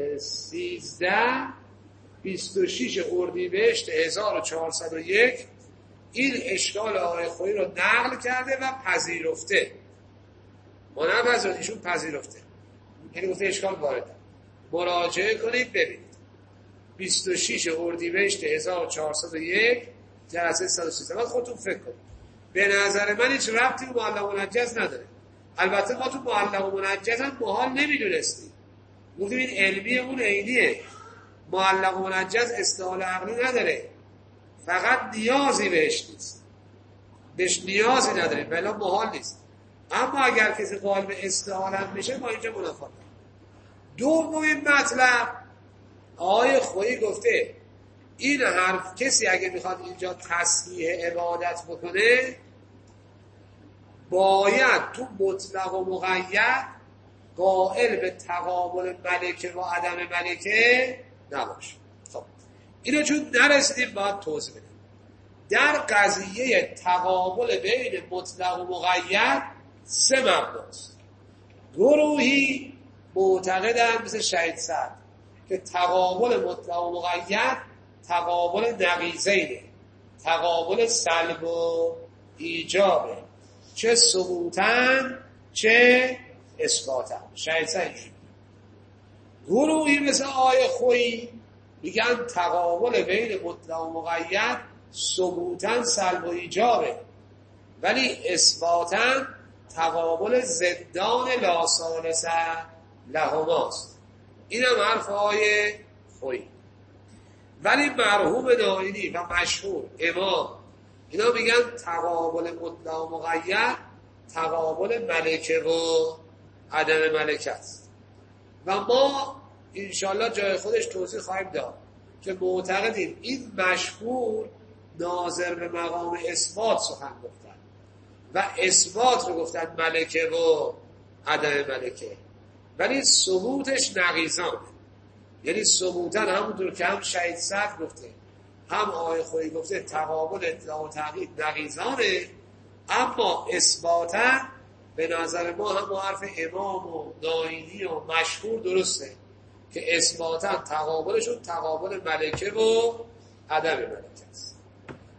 [SPEAKER 1] سیزده بیست و شش اردیبهشت هزار و چهارصد و یک این اشکال آیه خویی رو نقل کرده و پذیرفته. ما نپذیرفت، ایشون پذیرفته. یعنی گفته اشکال وارده. مراجعه کنید ببینید. بیست و شش اردیبهشت هزار و چهارصد و یک جلسه صد و سیزده. بعد خودتون فکر کنید. به نظر من هیچ ربطی به معلق و منجز نداره. البته ما تو معلق و منجز هم محال نمیدونستیم. گفتیم این علمی اون عینیه. معلق و منجز استعال عقلی نداره، فقط نیازی بهش نیست، بهش نیازی نداره، بلا محال نیست. اما اگر کسی قائل به استعال هم بشه ما اینجا منافات داریم. دومین مطلب آیه خویی گفته این حرف کسی اگه میخواد اینجا تصحیح عبادت بکنه باید تو مطلق و مقید قائل به تقابل ملکه و عدم ملکه نباشه. خب اینو چون نرسیدیم باید توضیح بدیم. در قضیه تقابل بین مطلق و مقید سه مبناست. گروهی معتقدن مثل شهید سعد که تقابل مطلق و مقید تقابل نقیضینه، تقابل سلب و ایجابه، چه ثبوتن چه اثباتن. شهید سعد گروهی مثل آیه خویی میگن تقابل بین مطلق و مقید ثبوتن سلب و ایجابه، ولی اثباتن تقابل ضدان لا ثالث لهماست. این هم حرف آیه خویی. ولی مرحوم ناینی و مشهور امام اینا میگن تقابل مطلق و مقید تقابل ملکه و عدم ملکه است. و ما انشاءالله جای خودش توضیح خواهیم داد که معتقدیم این مشهور ناظر به مقام اثبات سخن گفتن و اثبات رو گفتن ملکه و عدم ملکه، ولی ثبوتش نقیضانه. یعنی ثبوتن همونطور که هم شهید سعد گفته هم آیه خویی گفته تقابل اطلاق و تقیید نقیضانه، اما اثباتن به نظر ما هم حرف امام و ناینی و مشهور درسته که اثباتن تقابلشون تقابل ملکه و عدم ملکه است.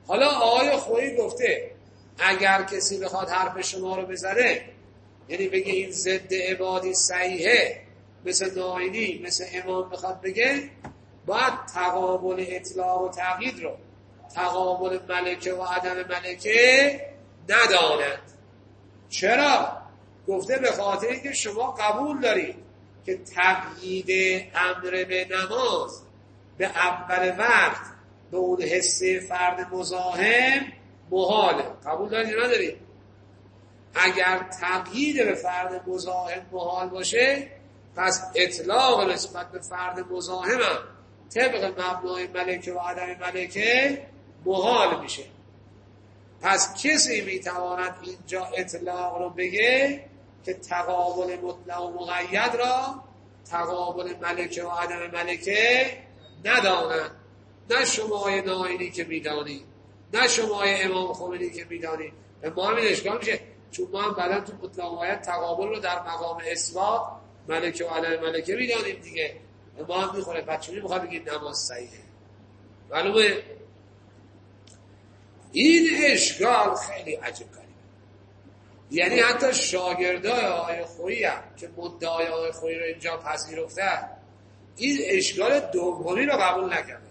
[SPEAKER 1] حالا آقای خویی گفته اگر کسی بخواد حرف شما رو بزنه، یعنی بگه این ضد عبادی صحیحه، مثل ناینی مثل امام بخواد بگه، باید تقابل اطلاق و تقیید رو، تقابل ملکه و عدم ملکه نداند. چرا؟ گفته به خاطر اینکه شما قبول دارید که تقیید امر به نماز به اول وقت به اون حسه فرد مزاحم محاله. قبول دارید یا ندارید؟ اگر تقیید به فرد مزاحم محال باشه، پس اطلاق نسبت به فرد مزاحم هم طبق مبنای ملکه و عدم ملکه محال میشه. پس کسی میتواند اینجا اطلاق رو بگه که تقابل مطلق و مقید را تقابل ملکه و عدم ملکه ندانند. نه شمای ناینی که میدانی، نه شمای امام خمینی که میدانی. به ما همین اشکال میشه، چون ما هم بعدا تو مطلق و مقید تقابل رو در مقام اثبات ملکه و عدم ملکه میدانیم دیگه. به ما هم میخوره. بچونی میخواد بگید نماز صحیحه. معلومه؟ این اشکال خیلی عجب غریبه. یعنی حتی شاگردای آقای خویی هم که مدعای آقای خویی رو اینجا پذیرفتن، این اشکال دومی رو قبول نکردن.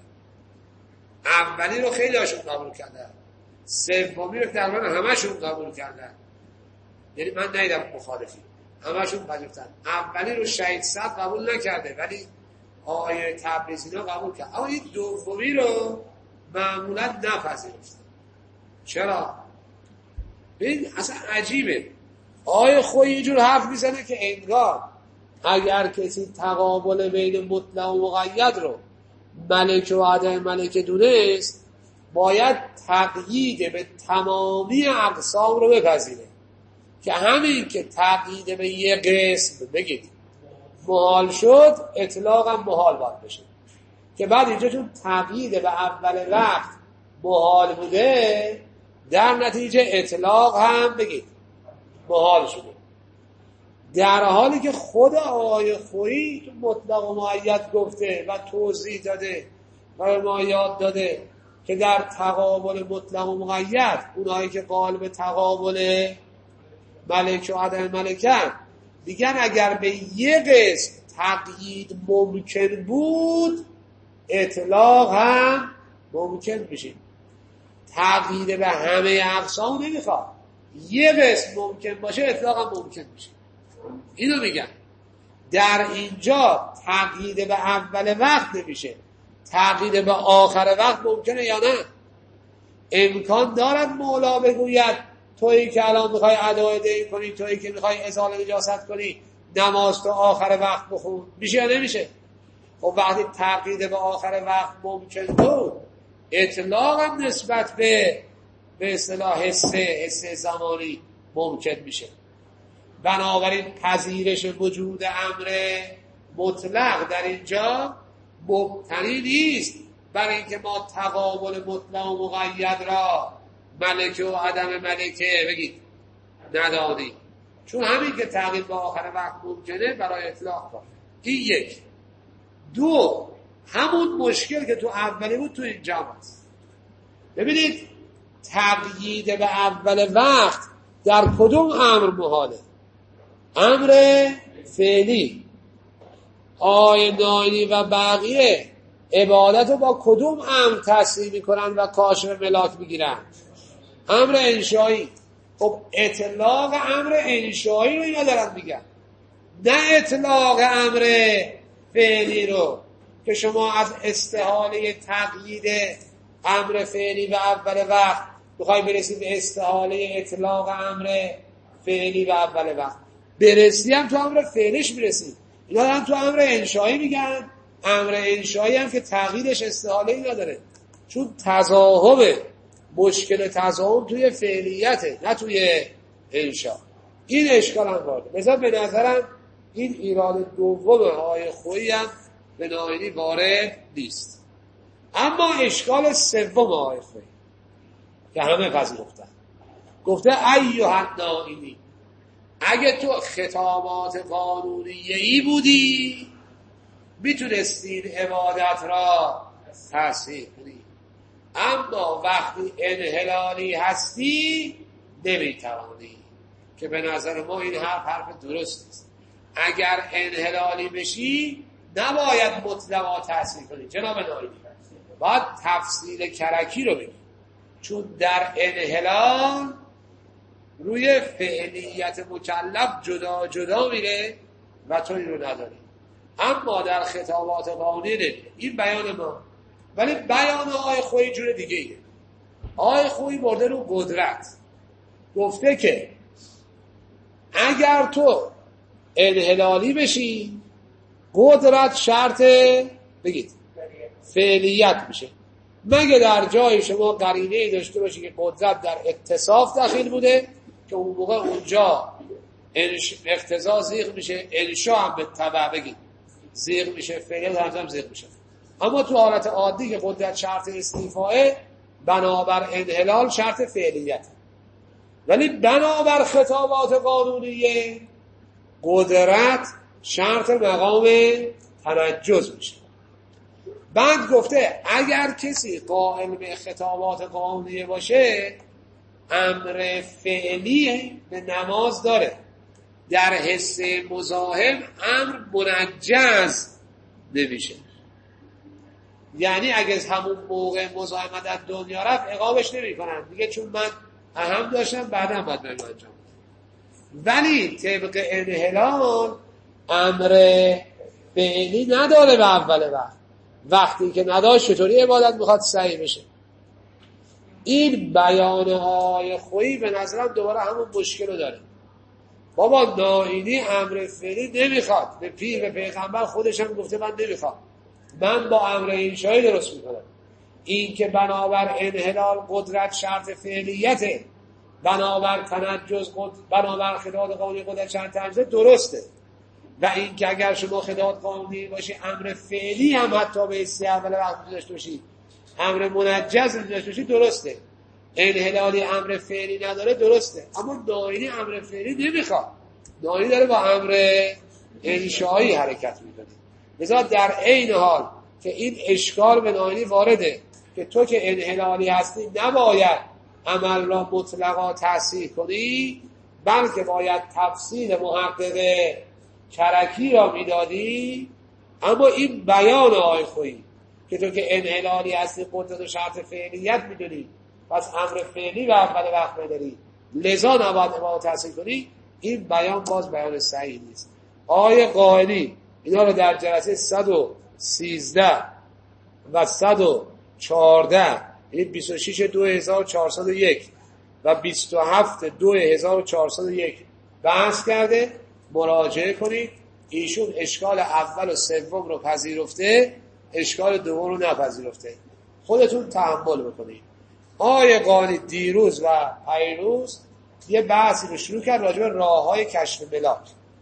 [SPEAKER 1] اولی رو خیلی هاشون قبول کردن، سومی رو تقریبا همشون قبول کردن. یعنی من ندیدم مخالفی، همشون پذیرفتن. اولی رو شهید صد قبول نکرده، ولی آقای تبریزی رو قبول کرد. اما این دومی رو معمولا نپذیرفتن. چرا؟ ببین اصلا عجیبه. آقای خویی اینجور حرف میزنه که انگار اگر کسی تقابل بین مطلق و مقید رو ملکه و عدم ملکه دونست، باید تقیید به تمامی اقسام رو بپذیره. که همین که تقیید به یه قسم بگید محال شد، اطلاق هم محال باید بشه. که بعد اینجا چون تقیید به اول وقت محال بوده، در نتیجه اطلاق هم بگید محال شده. در حالی که خود آقای خویی تو مطلق و مقید گفته و توضیح داده و ما یاد داده که در تقابل مطلق و مقید، اونایی که قائل به تقابل ملک و عدم ملکن، دیگر اگر به یه قسم تقیید ممکن بود، اطلاق هم ممکن میشه. تقیید به همه اقسام نمیخواد، یه قسم ممکن باشه اطلاق هم ممکن میشه. اینو میگن در اینجا تقیید به اول وقت نمیشه، تقیید به آخر وقت ممکنه یا نه؟ امکان دارد مولا بگوید تویی که الان میخوای ادای دین کنی، تویی که میخوای ازاله نجاست کنی، نماز تو آخر وقت بخون، میشه یا نمیشه؟ خب وقتی تقیید به آخر وقت ممکن بود، اطلاق هم نسبت به به اصطلاح حسه حسه زمانی ممکن میشه. بنابراین پذیرش وجود امر مطلق در اینجا مبتنی نیست برای اینکه ما تقابل مطلق و مقید را ملکه و عدم ملکه بگید ندادیم، چون همین که تقیید به آخر وقت ممکنه برای اطلاق کافه. این یک. دو، همون مشکل که تو اولی بود تو اینجا هست. ببینید تقیید به اول وقت در کدوم امر محاله؟ امر فعلی. آیه ناینی و بقیه عبادت رو با کدوم امر تصریح میکنن و کاشف ملاک میگیرن؟ امر انشایی. خب اطلاق امر انشایی رو اینا دارن میگن، نه اطلاق امر فعلی رو که شما از استحاله تقیید امر فعلی به اول وقت بخوای برسید به استحاله اطلاق امر فعلی به اول وقت. برسی هم تو امر فعلیش برسی. اینا هم تو امر انشایی میگن، امر انشایی هم که تقییدش استحاله ای نداره، چون تضاهبه، مشکل تضاهم توی فعلیته نه توی انشا. این اشکال هم وارده. مثلا به نظرم این ایراد دوم آیه خویی هم به ناینی وارد نیست. اما اشکال سوم آیه خویی که همه پذیرفتن، گفته ایها الناینی، اگه تو خطابات قانونیه‌ای بودی میتونستین عبادت را تصحیح کنی. اما وقتی انحلالی هستی نمیتوانی، که به نظر ما این حرف حرف درست است. اگر انحلالی بشی نباید مطلقا تحصیل کنی جناب نایمی، باید تفصیل کرکی رو بگی، چون در انحلال روی فعلیت مکلف جدا جدا میره و تو این رو نداری. اما در خطابات قانونی نمیره. این بیان ما. ولی بیان آقای خویی جور دیگه ایه. آقای خویی برده رو قدرت، گفته که اگر تو انحلالی بشی قدرت شرط بگید فعلیت میشه، مگه در جای شما قرینه‌ای داشته باشی که قدرت در اتصاف داخل بوده که اون موقع اونجا اقتضا زیغ میشه، انشا هم به تبع بگید زیغ میشه، فعلیت هم زیغ میشه. اما تو حالت عادی که قدرت شرط استیفائه، بنابر انحلال شرط فعلیت، ولی بنابر خطابات قانونیه قدرت شرط مقام تنجز میشه. بعد گفته اگر کسی قائل به خطابات قانونیه باشه امر فعلی به نماز داره، در حس مزاحم امر منجز نمیشه. یعنی اگه همون موقع مزاحمت از دنیا رفت اقامش نمی کنن دیگه، چون من اهم داشتم بعدم باید بریم انجام. ولی طبق انحلال امر فعلی نداره به اول وقت، وقتی که نداشت چطوری عبادت میخواد صحیح بشه؟ این بیان های خویی به نظرم دوباره همون مشکل رو داره. بابا نائینی امر فعلی نمیخواد، به پیر به پیغمبر خودش هم گفته من نمیخواد، من با امر انشایی درست میکنم. این که بنابر انحلال قدرت شرط فعلیته، بنابر تنجز بنابر خداد قانونی قدرت شرط تنجز درسته، و این که اگر شما خداد قانونی باشی امر فعلی هم حتی به حسی اول وقت داشته باشی، امر منجز داشته باشی درسته. انحلالی امر فعلی نداره درسته، اما نائینی امر فعلی نمیخواد، نائینی داره با امر انشایی حرکت میکنه. لذا در عین حال که این اشکال به نائینی وارده که تو که انحلالی هستی نباید عمل را مطلقا تحصیل کنی، بلکه باید تفصیل محقق کرکی را میدادی. اما این بیان آقای خویی که تو که انحلالی هستی قدرت و شرط فعلیت میدونی، پس امر فعلی و اول وقت نداری، لذا نباید عمل تحصیل کنی، این بیان باز بیان صحیح نیست. آقای قائلی اینا رو در جلسه صد و سیزده و صد و چهارده، یعنی بیست و شش دو هزار و چهارصد و یک و بیست و هفت دو هزار و چهارصد و یک بحث کرده، مراجعه کنید. ایشون اشکال اول و سوم رو پذیرفته، اشکال دوم رو نپذیرفته، خودتون تحمل بکنید. آقای قانی دیروز و پیروز یه بحثی رو شروع کرد راجع به راه‌های کشف ملاک.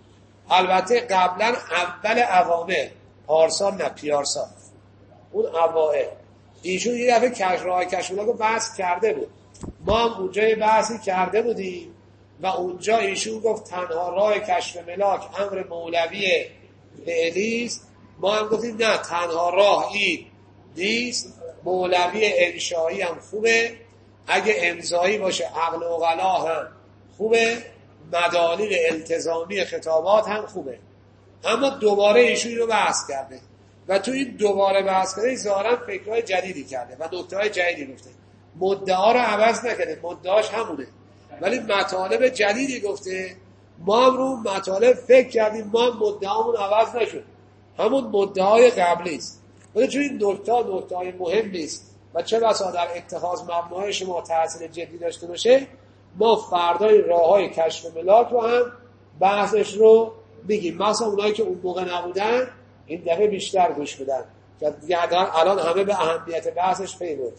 [SPEAKER 1] البته قبلا اول اوامر، پارسال نه پیارسال، اون اوائل ایشون یه دفعه کشف راه‌های کشف ملاک رو بحث کرده بود، ما هم اونجا یه بحثی کرده بودیم و اونجا ایشون گفت تنها راه کشف ملاک امر مولوی فعلیست. ما هم گفتیم نه، تنها راه این نیست، مولوی انشایی هم خوبه، اگه امضایی باشه عقل و عقلا هم خوبه، مدالل التزامی خطابات هم خوبه. اما دوباره ایشون رو بحث کرده و تو این دوباره بحث کرده ظاهرا فکرهای جدیدی کرده و نکته‌های جدیدی گفته. مدعا رو عوض نکرده، مدعاش همونه، ولی مطالب جدیدی گفته. ما هم رو مطالب فکر کردیم، ما هم مدعامون عوض نشد، همون مدعای قبلی است. ولی چون این نکته نکته‌های مهم نیست و چه بسا در اتخاذ مبنای شما تأثیر جدی داشته باشه، ما فردای راه‌های کشف ملاک رو هم بحثش رو بگیم. مثلا اونایی که اون موقع نبودن این دفعه بیشتر گوش بدن که الان همه به اهمیت بحثش پی برد.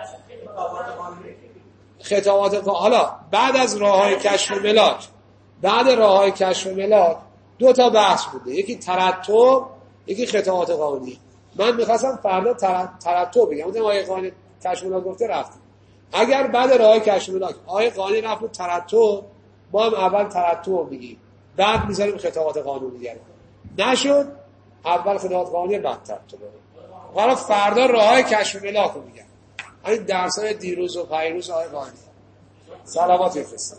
[SPEAKER 1] خطابات حالا بعد از راه‌های کشف ملاک، بعد راه‌های کشف ملاک دو تا بحث بوده، یکی ترتب، یکی خطابات قانونی. من می‌خواستم فردا ترتب بگم، اون آیه قانونی کشف ملاک گفته رفتیم. اگر بعد راه‌های کشف ملاک آیه قانونی رفت رو ترتب، ما هم اول ترتب بگیم، بعد می‌ذاریم خطابات قانونی دیگه. نشد اول خطابات قانونی بعد ترتب. حالا فردا راه‌های کشف ملاک رو میگم. این درس های دیروز و پیروز آقای قانی سلامات بفرستم.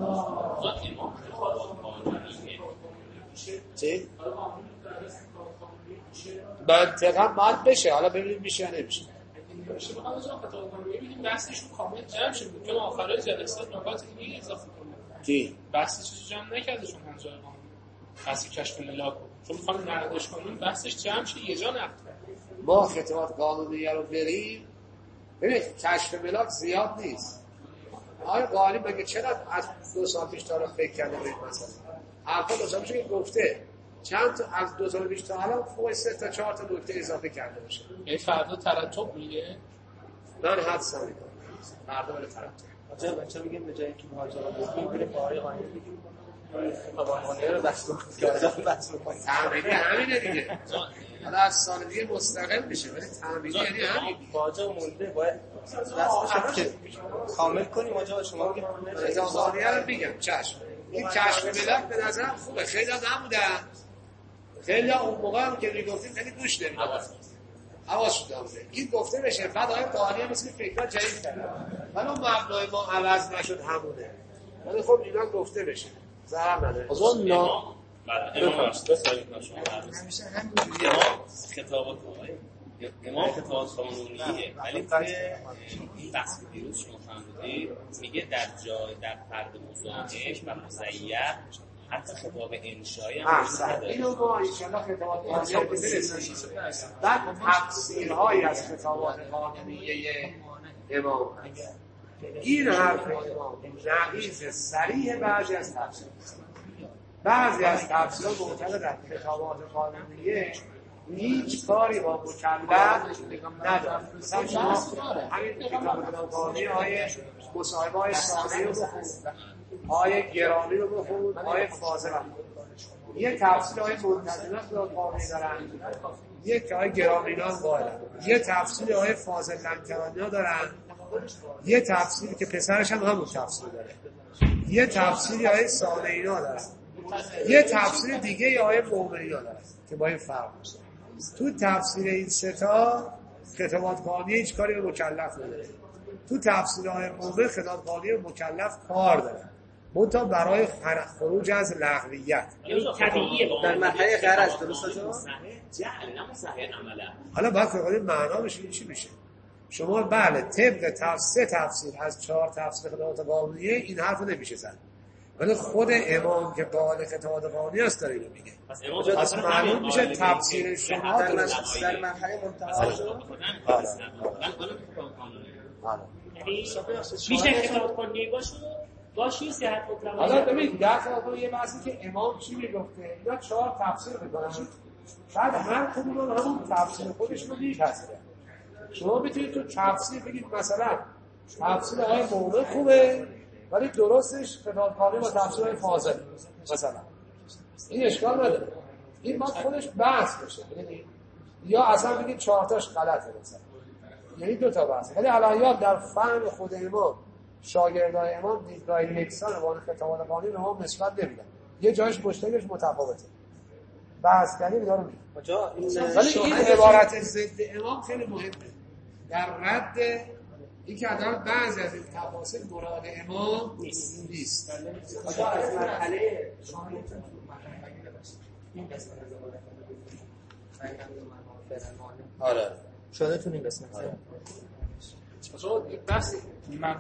[SPEAKER 1] چی؟ منطقا باید بشه، حالا ببینیم میشه یا نمیشه.
[SPEAKER 4] باشه بخوام از خطا کنم ببینیم بحثشون کامل جمع شد که آخر جلسه نکات دیگه اضافه کنیم.
[SPEAKER 1] کی؟
[SPEAKER 4] بحثش جمع نکردشون همزای قانون. بحث کشف ملاک چون میخوام نقدش کنیم بحثش جمع شه یه جا نقد.
[SPEAKER 1] ما خطابات قانونیه رو بریم ببین کشف ملاک زیاد نیست. آقای قانی مگه چرا از دو سال پیش تا رو فکر کرده به این مسئله؟ حرفا دو سال پیش که گفته چند تا از دو سال پیش تا حالا فوق سه تا چهار تا نکته اضافه کرده باشه.
[SPEAKER 4] یعنی فردا ترتب میگه؟
[SPEAKER 1] من حدس نمی‌کنم. فردا ولی ترتب.
[SPEAKER 5] آجا بچه‌ها میگن به جای اینکه مهاجرت بگیم بریم با آقای قانی بگیم خبرخانه رو بس کنیم.
[SPEAKER 1] تمرینی همینه دیگه. حالا از سال دیگه مستقل میشه ولی تمرینی یعنی همین.
[SPEAKER 5] باجا مونده باید بس که کامل کنیم. آجا شما میگید
[SPEAKER 1] اجازه‌انیه رو میگم چشم. این کشف ملاک به نظرم خوبه. خیلی ها نمودن. خیلی ها اون موقع هم که میگفتیم خیلی گوش نمیدادن. حواس داشته. این گفته بشه بعد آقای قانی مثل فکرات جدید کرد. ولی اون مبنای ما عوض نشد همونه. ولی خب اینا گفته بشه. ضرر نداره.
[SPEAKER 2] آقا نا بعد امام بسازید نشون.
[SPEAKER 3] همیشه همینجوریه.
[SPEAKER 2] خطابات امام خطابات قانونیه ولی که این بحث دیروز شما فهمیدید میگه در جای در فرد مزاحمش و مزیح حتی خطاب انشایی هم
[SPEAKER 1] احسن اینو ما انشاءالله خطابات قانونیه برسیم. بعد تفسیرهایی از خطابات قانونیه امام این حرف امام نقیض صریح بعضی از تفسیر بعضی از تفسیرها معتقد در خطابات قانونیه هیچ کاری با مکلف نداره. مثلا شما همین کتاب قانونی های مصاحبه های ثانی رو بخون، های گرامی رو بخون، های فاضل هم بخون. یه تفسیر های منتظمه خطاب قانونی دارن، یک که های گرامینان قائلن، یه تفسیر های فاضل لنکرانی دارن، یه تفسیری که پسرش هم همون تفسیر داره، یه تفسیری های صالحینا دارن، یه تفسیر دیگه یه های مؤمنینا دارن که با این فرق میشه. تو تفسیر این سه تا خطابات قانونی هیچ کاری به مکلف نداره. تو تفسیر های مؤمن خطابات قانونی به مکلف کار داره. منتها برای خروج از لغویت
[SPEAKER 5] در مرحله غرض درست آجا؟
[SPEAKER 2] جهل نه مصحح عمله.
[SPEAKER 1] حالا باید فقط معنا بشه چی میشه. شما بله طبق تفسیر تفسیر از چهار تفسیر خطابات قانونیه این حرف نمیشه زد. ولی خود امام که قائل خطابات قانونی است داره اینو میگه. پس معلوم میشه تفسیر شما
[SPEAKER 5] در مرحله منتهی آجا؟
[SPEAKER 6] میشه خطابات قانونی باشه باشی صحت مطلقه.
[SPEAKER 1] حالا ببین در خطابات یه بحثی که امام چی میگفته اینا چهار تفسیر میکنن بعد هر کدوم همون تفسیر خودش رو میپذیره. شما میتونید تو تفسیر بگید مثلا تفسیر های مومن خوبه ولی درستش خطابات قانونی با تفسیر های فاضل مثلا این اشکال نداره. این باید خودش بحث بشه ببینید یا اصلا بگید چهار تاش غلطه مثلا یعنی دو تا بحثه. ولی الان در فهم خود امام شاگردای امام دیدگاه یکسان با خطابات قانونی رو هم نسبت نمیدن. یه جایش مشترکش متفاوته. بحث کردیم اینا رو میگم.
[SPEAKER 5] آجا
[SPEAKER 1] ولی این عبارت ضد امام خیلی مهمه. در رد این که عدالت بعضی از این تفاصیل مراد امام نیست. نیست.
[SPEAKER 5] آجا از مرحله
[SPEAKER 3] شما میتونید مرحله باشید. این قسمت از عبارت
[SPEAKER 1] آره.
[SPEAKER 5] شما نتونین قسمت.
[SPEAKER 4] آجا یک بحث